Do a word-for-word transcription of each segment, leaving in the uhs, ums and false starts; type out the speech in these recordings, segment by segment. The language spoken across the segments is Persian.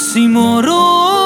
کسی ما رو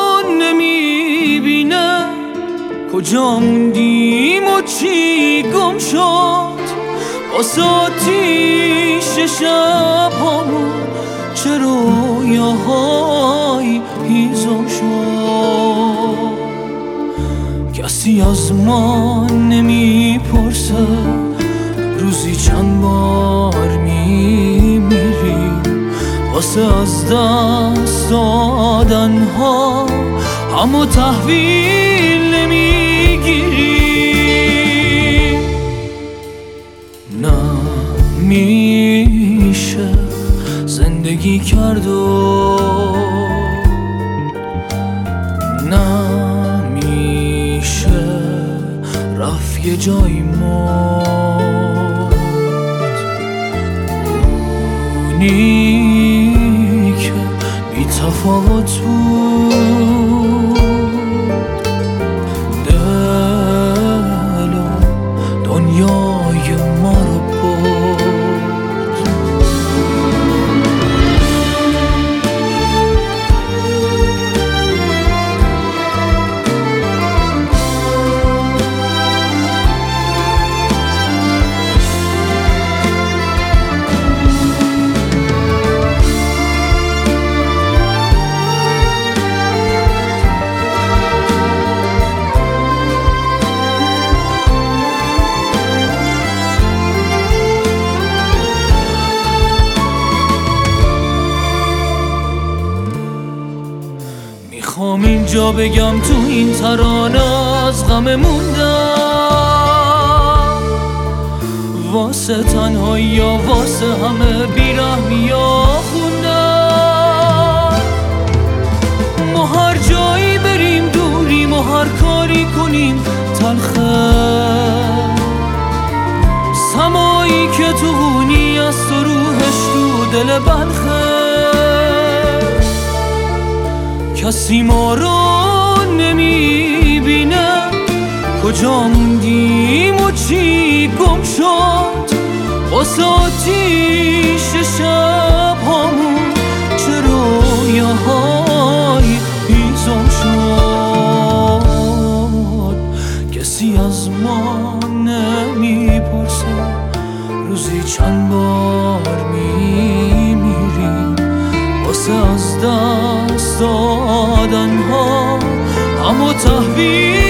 نمیبینه، کجا موندیم و چی گم شد. واسه آتیش شب همون چه رویاهایی هیزم شد. کسی از ما نمیپرسه روزی چند بار میمیریم. واسه از دست دادن ها همو تحویل نمیگیریم. نمیشه زندگی کرد و نمیشه رفت یه جایی مرد. اونی که بی تفاوت بود دل و دنیای ما رو برد. میخوام اینجا بگم تو این ترانه از غم موندم، واسه تنهایی یا واسه همه بیرحمی یا خوندم. ما هر جایی بریم دوریم و هر کاری کنیم تلخه، سمایی که تو غونی است و روحش تو دل بلخه. کسی ما رو نمیبینه، کجا موندیم و چی گم شد. واسه آتیش شب همون چه رویاهایی هیزم شد. کسی از ما نمیپرسه روزی چند بار میمیریم. واسه از دست دادن ها همو تحویل